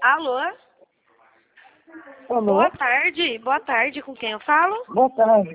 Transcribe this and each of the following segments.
Alô? Alô? Boa tarde, com quem eu falo? Boa tarde.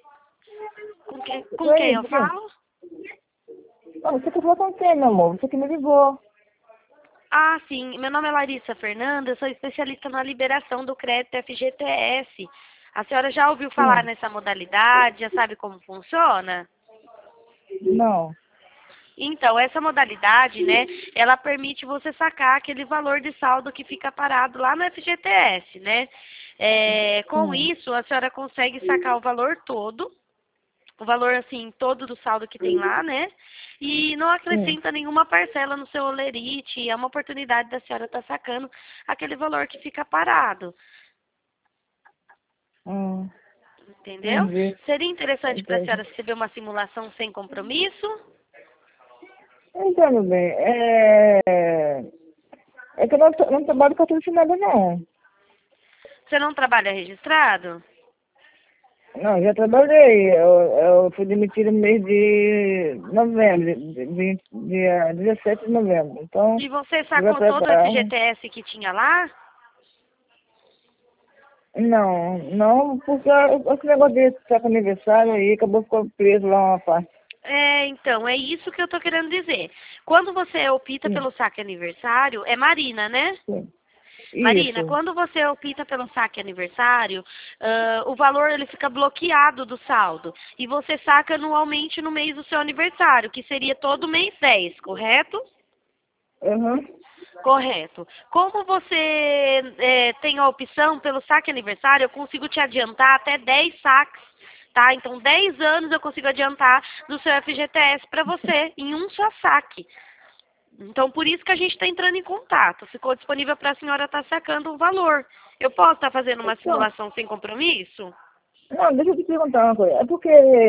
Com quem eu falo? Ah, você que falou com quem, meu amor? Você que me ligou. Ah, sim, meu nome é Larissa Fernanda, eu sou especialista na liberação do crédito FGTS. A senhora já ouviu falar Sim. nessa modalidade, já sabe como funciona? Não. Então, essa modalidade, né, ela permite você sacar aquele valor de saldo que fica parado lá no FGTS, né? Com Sim. isso, a senhora consegue sacar o valor todo, o valor, assim, todo do saldo que tem lá, né? E não Sim. acrescenta nenhuma parcela no seu holerite, é uma oportunidade da senhora estar sacando aquele valor que fica parado, Hum, entendeu? entendi. Seria interessante para a Entendi. senhora receber uma simulação sem compromisso? Entendo bem. É que eu não trabalho com patrocinador, não. Você não trabalha registrado? Não, já trabalhei. Eu fui demitido no mês de novembro, dia 17 de novembro. Então, E você eu vou sacou todo o preparar. FGTS que tinha lá? Não, não, porque esse negócio desse saco aniversário aí acabou ficando preso lá uma parte. Então, é isso que eu tô querendo dizer. Quando você opta Sim, pelo saque aniversário, é Marina, né? sim. Marina, Isso. quando você opta pelo saque aniversário, o valor ele fica bloqueado do saldo. E você saca anualmente no mês do seu aniversário, que seria todo mês 10, correto? Uhum. Correto. Como você tem a opção pelo saque aniversário, eu consigo te adiantar até 10 saques, tá? Então, 10 anos eu consigo adiantar do seu FGTS para você, em um só saque. Então, por isso que a gente está entrando em contato. Ficou disponível para a senhora estar sacando um valor. Eu posso estar fazendo uma Então, simulação sem compromisso? não, deixa eu te perguntar uma coisa. É porque,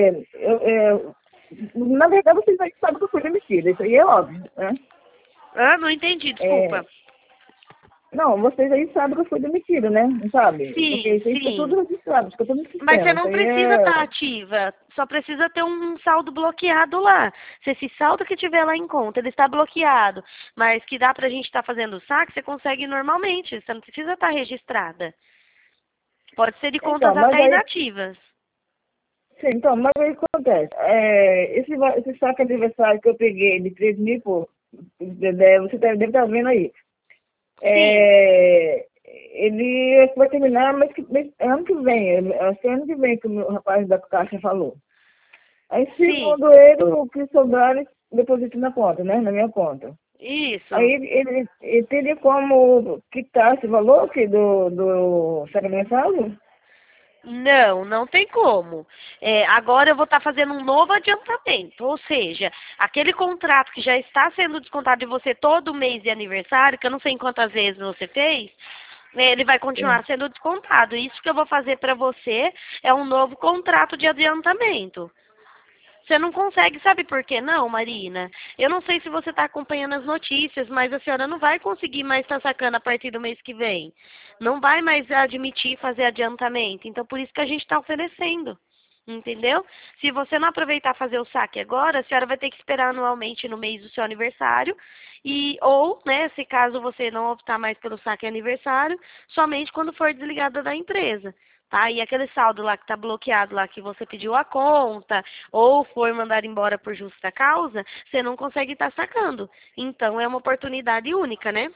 na verdade, vocês aí sabem que eu fui demitida. Isso aí é óbvio, né? Ah, não entendi, É, desculpa. não, vocês aí sabem que eu fui demitida, né? Não sabe? Porque Sim, isso aí fica sim. tudo registrado, fica tudo no Mas você sistema. Isso não aí precisa é... estar ativa, só precisa ter um saldo bloqueado lá. Se esse saldo que tiver lá em conta, ele está bloqueado, mas que dá pra gente estar fazendo o saque, você consegue normalmente, você não precisa estar registrada. Pode ser de contas Então, mas até aí... inativas. Sim, então, mas aí o que acontece? Esse saco aniversário que eu peguei de 3 mil, pô, você deve estar vendo aí. Sim, É, ele vai terminar ano que vem, acho que é ano que vem que o rapaz da Caixa falou. Aí, sim, segundo ele, o que sobrar, ele deposita na conta, né? Na minha conta. Aí isso. ele teria como quitar esse valor aqui do sacrificado? Não, não tem como. Agora eu vou estar fazendo um novo adiantamento, ou seja, aquele contrato que já está sendo descontado de você todo mês de aniversário, que eu não sei em quantas vezes você fez, ele vai Sim. continuar sendo descontado. Isso que eu vou fazer para você é um novo contrato de adiantamento. Você não consegue, sabe por quê não, Marina? Eu não sei se você está acompanhando as notícias, mas a senhora não vai conseguir mais estar sacando a partir do mês que vem. Não vai mais admitir fazer adiantamento. Então, por isso que a gente está oferecendo. Entendeu? Se você não aproveitar fazer o saque agora, a senhora vai ter que esperar anualmente no mês do seu aniversário. Ou, né, se caso você não optar mais pelo saque aniversário, somente quando for desligada da empresa. Tá? E aquele saldo lá que está bloqueado lá que você pediu a conta ou foi mandado embora por justa causa, você não consegue estar sacando. Então é uma oportunidade única, né?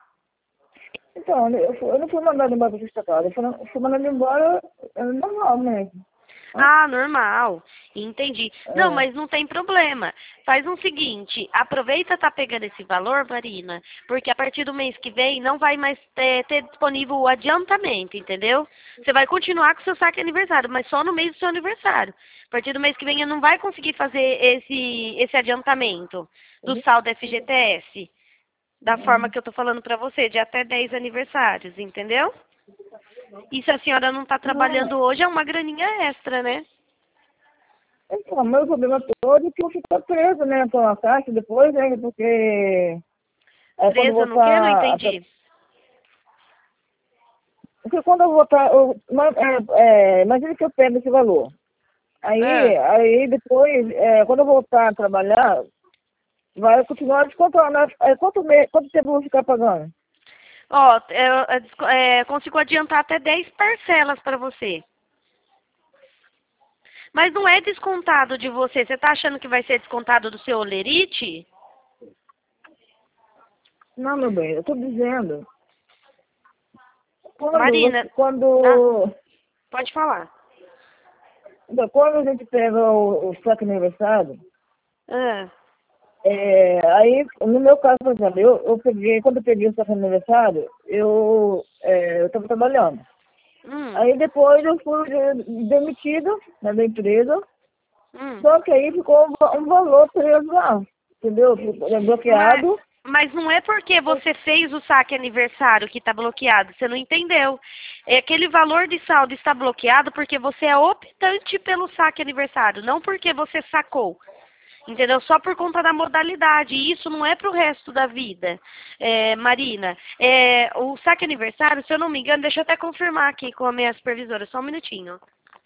Então, eu não fui mandado embora para justa causa, eu fui mandado embora normal mesmo. Né? Ah, normal. Entendi. Não, É. mas não tem problema. Faz o seguinte, aproveita tá pegando esse valor, Marina, porque a partir do mês que vem não vai mais ter disponível o adiantamento, entendeu? Você vai continuar com o seu saque aniversário, mas só no mês do seu aniversário. A partir do mês que vem eu não vai conseguir fazer esse adiantamento do saldo FGTS, da forma que eu tô falando pra você, de até 10 aniversários, entendeu? E se a senhora não está Não, trabalhando hoje, é uma graninha extra, né? então, o meu problema todo é que eu fico preso, né, com a caixa depois, né, porque quando eu Presa no quê? Não voltar, entendi. porque quando eu voltar, imagina que eu pego esse valor. Ah, Aí depois, quando eu voltar a trabalhar, vai continuar descontando, né? Quanto tempo eu vou ficar pagando? Ó, consigo adiantar até 10 parcelas para você. Mas não é descontado de você. Você tá achando que vai ser descontado do seu holerite? Não, meu bem, eu tô dizendo. Marina, Quando, pode falar. quando a gente pega o saque aniversário, Ah, aí, no meu caso, por exemplo, eu peguei, quando eu peguei o saque aniversário, eu estava trabalhando. hum, Aí depois eu fui demitido, né, da empresa, hum. só que aí ficou um valor preso lá, entendeu? Ficou Mas, bloqueado. mas não é porque você fez o saque aniversário que está bloqueado. Você não entendeu. É aquele valor de saldo está bloqueado porque você é optante pelo saque aniversário, não porque você sacou. Entendeu? Só por conta da modalidade. E isso não é para o resto da vida, Marina. O saque aniversário, se eu não me engano, deixa eu até confirmar aqui com a minha supervisora, só um minutinho.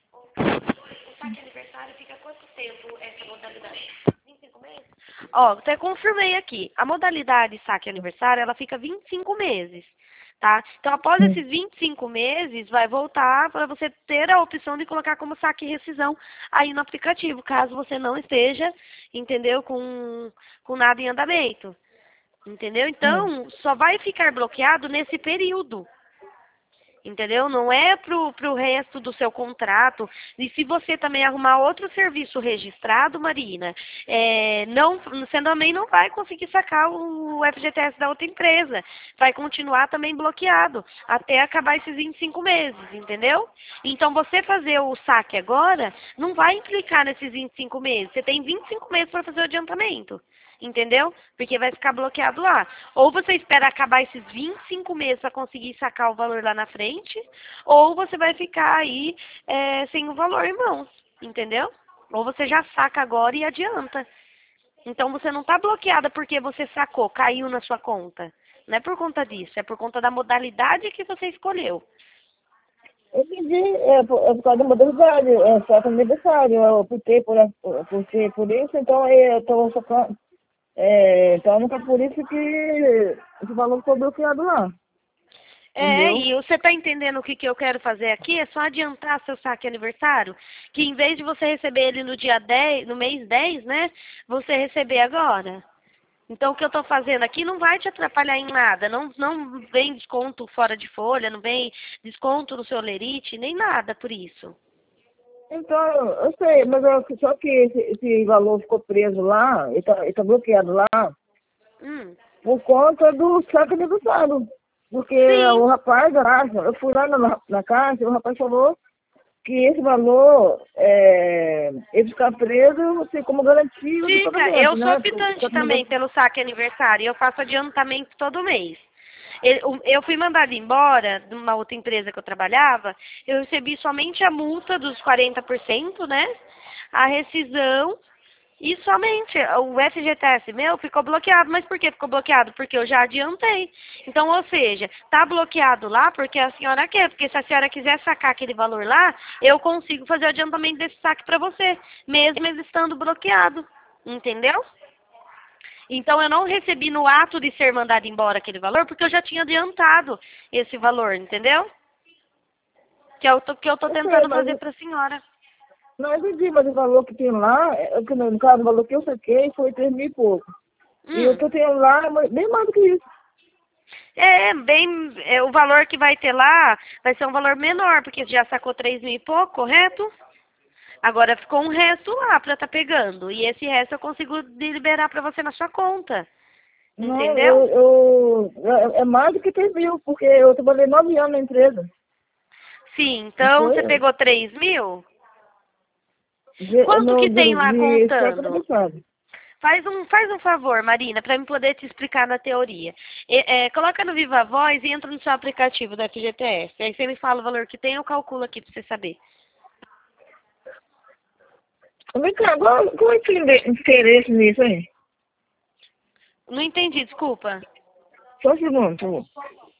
O saque aniversário fica quanto tempo essa modalidade? 25 meses? Ó, até confirmei aqui. A modalidade saque aniversário, ela fica 25 meses. Tá? Então, após esses 25 meses, vai voltar para você ter a opção de colocar como saque e rescisão aí no aplicativo, caso você não esteja, entendeu, com nada em andamento. Entendeu? Então, só vai ficar bloqueado nesse período. Entendeu? Não é pro resto do seu contrato. E se você também arrumar outro serviço registrado, Marina, você também não vai conseguir sacar o FGTS da outra empresa. Vai continuar também bloqueado até acabar esses 25 meses, entendeu? Então, você fazer o saque agora não vai implicar nesses 25 meses. Você tem 25 meses para fazer o adiantamento. Entendeu? Porque vai ficar bloqueado lá. Ou você espera acabar esses 25 meses para conseguir sacar o valor lá na frente, ou você vai ficar aí sem o valor em mãos. Entendeu? Ou você já saca agora e adianta. Então você não está bloqueada porque você sacou, caiu na sua conta. Não é por conta disso, é por conta da modalidade que você escolheu. Eu pedi, por causa da modalidade, só que aniversário, eu optei por isso, então eu estou sacando. Então, nunca por isso que esse valor ficou bloqueado lá. Entendeu? E você está entendendo o que eu quero fazer aqui? É só adiantar seu saque aniversário, que em vez de você receber ele no dia 10, no mês 10, né, você receber agora. Então, o que eu estou fazendo aqui não vai te atrapalhar em nada. Não vem desconto fora de folha, não vem desconto no seu lerite, nem nada por isso. Então, eu sei, mas só que esse valor ficou preso lá, ele tá bloqueado lá, Hum. por conta do saque aniversário. Porque Sim, o rapaz da caixa, eu fui lá na caixa, o rapaz falou que esse valor, ele ficar preso, você como garantia do fica. pagamento, Eu sou né? optante também pelo saque aniversário. Eu faço adiantamento todo mês. Eu fui mandada embora de uma outra empresa que eu trabalhava. Eu recebi somente a multa dos 40%, né? A rescisão e somente o FGTS meu ficou bloqueado. Mas por que ficou bloqueado? Porque eu já adiantei. Então, ou seja, tá bloqueado lá porque a senhora quer. Porque se a senhora quiser sacar aquele valor lá, eu consigo fazer o adiantamento desse saque para você, mesmo ele estando bloqueado. Entendeu? Então, eu não recebi no ato de ser mandado embora aquele valor, porque eu já tinha adiantado esse valor, entendeu? Que eu tô Eu sei, tentando fazer para a senhora. não entendi, mas o valor que tem lá, que no caso, o valor que eu saquei foi 3.000 e pouco. E o Hum. que eu tenho lá é bem mais do que isso. O valor que vai ter lá vai ser um valor menor, porque já sacou 3 mil e pouco, correto? Agora ficou um resto lá para estar pegando. E esse resto eu consigo liberar para você na sua conta. Não, Entendeu? é mais do que 3.000, porque eu trabalhei 9 anos na empresa. Sim, Não então foi? você pegou 3 mil? De, Quanto no, que tem de, lá de saco contando? aniversário. Faz um favor, Marina, para eu poder te explicar na teoria. Coloca no Viva Voz e entra no seu aplicativo da FGTS. Aí você me fala o valor que tem, eu calculo aqui para você saber. Vem cá, qual é que é o interesse nisso aí? Não entendi, desculpa. Só um segundo, por favor.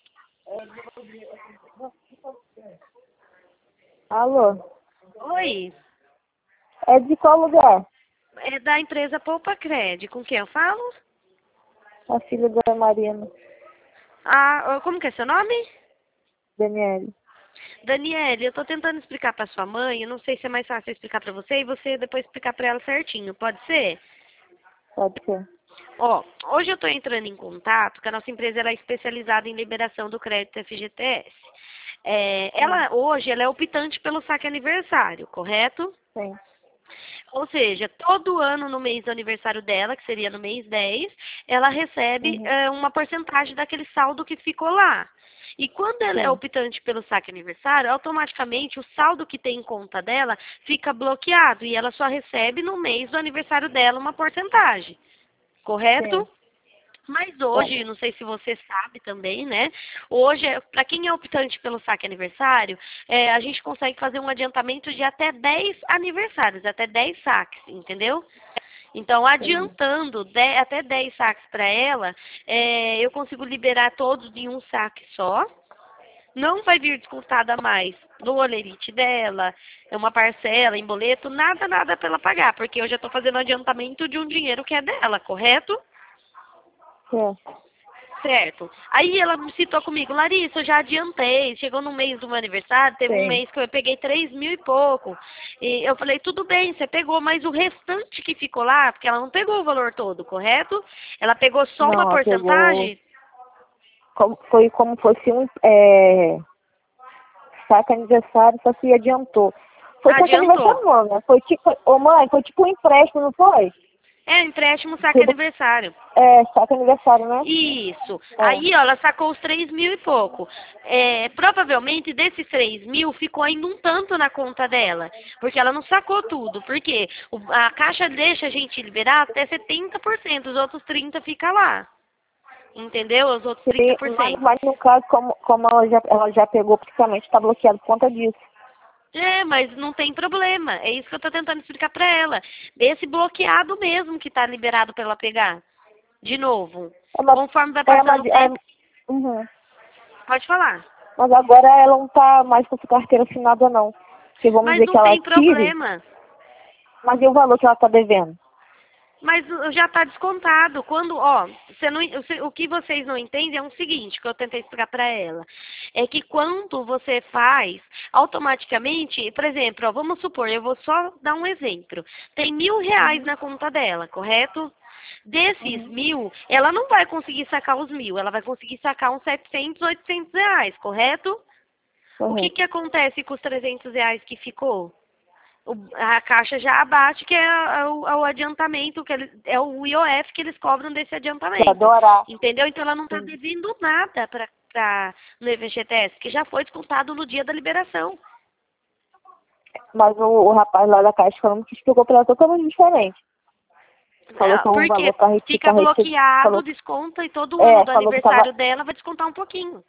Alô, Oi, é de qual lugar? é da empresa Poupa Cred. Com quem eu falo? A filha da Marina. Ah, como que é seu nome? Daniele. Daniele, eu tô tentando explicar pra sua mãe, eu não sei se é mais fácil eu explicar pra você e você depois explicar pra ela certinho, pode ser? Pode ser. Ó, hoje eu tô entrando em contato, que a nossa empresa ela é especializada em liberação do crédito FGTS. Hoje ela é optante pelo saque aniversário, correto? Sim. Ou seja, todo ano no mês do aniversário dela, que seria no mês 10, ela recebe Uhum. uma porcentagem daquele saldo que ficou lá. E quando ela é Sim. optante pelo saque aniversário, automaticamente o saldo que tem em conta dela fica bloqueado e ela só recebe no mês do aniversário dela uma porcentagem. Sim. Correto? Mas hoje, Certo. não sei se você sabe também, né? Hoje, para quem é optante pelo saque aniversário, a gente consegue fazer um adiantamento de até 10 aniversários, até 10 saques, entendeu? Então, Entendi. adiantando até 10 saques para ela, eu consigo liberar todos em um saque só. Não vai vir descontada mais no olerite dela, é uma parcela em boleto, nada para ela pagar, porque eu já estou fazendo adiantamento de um dinheiro que é dela, correto? Certo. Certo. Aí ela me citou comigo, Larissa, eu já adiantei, chegou no mês do meu aniversário, teve um Sim. mês que eu peguei 3.000 e pouco. E eu falei, tudo bem, você pegou, mas o restante que ficou lá, porque ela não pegou o valor todo, correto? Ela pegou só Não, uma ela pegou. porcentagem, Foi como fosse um saque aniversário, só se adiantou. Foi saque adiantou. aniversário não, né? Foi tipo, ô mãe, foi tipo um empréstimo, não foi? É, empréstimo, saque Tudo, aniversário. saque aniversário, né? Isso. É. Aí, ó, ela sacou os 3.000 e pouco. Provavelmente desses 3.000 ficou ainda um tanto na conta dela. Porque ela não sacou tudo. Porque a Caixa deixa a gente liberar até 70%. Os outros 30% fica lá. Entendeu? Os outros trinta Sim, por mas, cento. mas no caso, como ela já pegou praticamente, está bloqueado por conta disso. Mas não tem problema. É isso que eu tô tentando explicar pra ela. Desse bloqueado mesmo que tá liberado pra ela pegar. De novo. É, mas, Conforme vai é, passando mas, o tempo, uhum. pode falar. Mas agora ela não está mais com essa carteira assinada, não. Porque vamos Mas dizer que não ela tem tire, problema. mas e o valor que ela está devendo? Mas já está descontado. Quando, ó, o que vocês não entendem é o seguinte, que eu tentei explicar para ela. É que quando você faz, automaticamente, por exemplo, ó, vamos supor, eu vou só dar um exemplo. Tem R$ 1.000 Uhum. na conta dela, correto? Desses Uhum. 1.000, ela não vai conseguir sacar os 1.000, ela vai conseguir sacar uns 700, R$ 800, correto? O que Correto. que acontece com os R$ 300 que ficou? A Caixa já abate, que é o adiantamento, é o IOF que eles cobram desse Para adiantamento. adorar. Entendeu? Então ela não está Sim. devendo nada no FGTS, que já foi descontado no dia da liberação. Mas o rapaz lá da Caixa falando que explicou para ela totalmente diferente. Falou que o Porque valor para fica retirar. bloqueado, Falou, desconta e todo ano do falou que estava. aniversário dela vai descontar um pouquinho.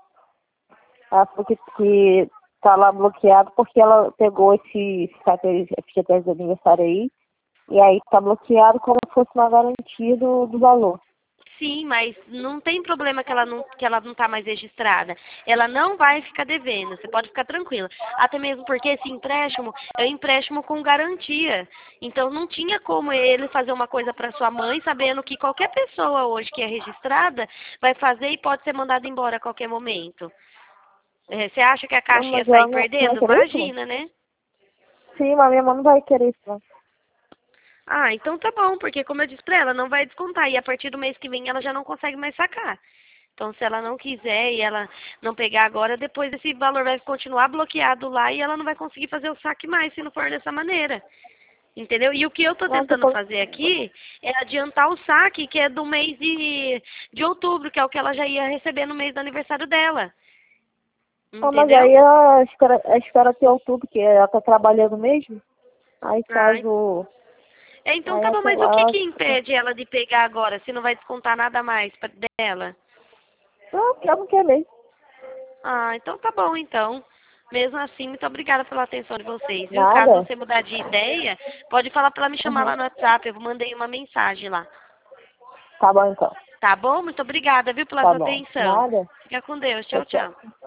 Ela falou que tá lá bloqueado porque ela pegou esse FGTS do aniversário aí. E aí tá bloqueado como se fosse uma garantia do valor. Sim, mas não tem problema que ela não está mais registrada. Ela não vai ficar devendo, você pode ficar tranquila. Até mesmo porque esse empréstimo é um empréstimo com garantia. Então não tinha como ele fazer uma coisa para sua mãe, sabendo que qualquer pessoa hoje que é registrada vai fazer e pode ser mandada embora a qualquer momento. Você acha que a Não, Caixa ia mas sair ela não vai perdendo? querer isso, não? Imagina, né? Sim, mas minha mãe não vai querer isso, não. Ah, então tá bom, porque como eu disse pra ela, não vai descontar. E a partir do mês que vem ela já não consegue mais sacar. Então, se ela não quiser e ela não pegar agora, depois esse valor vai continuar bloqueado lá e ela não vai conseguir fazer o saque mais se não for dessa maneira. Entendeu? E o que eu estou Não, tentando depois. fazer aqui é adiantar o saque, que é do mês de outubro, que é o que ela já ia receber no mês do aniversário dela. Ah, mas aí Entendeu? ela espera até outubro, que ela tá trabalhando mesmo. Aí Ah, caso. então Aí tá bom, até mas o que lá. que impede ela de pegar agora, se não vai descontar nada mais dela? Não, ela não quer mesmo. Ah, então tá bom, então. Mesmo assim, muito obrigada pela atenção de vocês, viu? Caso Nada. você mudar de ideia, pode falar para ela me chamar Uhum. lá no WhatsApp. Eu mandei uma mensagem lá. Tá bom então. Tá bom? Muito obrigada, viu, pela Tá sua bom. atenção. Nada. Fica com Deus. Tchau, Tchau, tchau. tchau.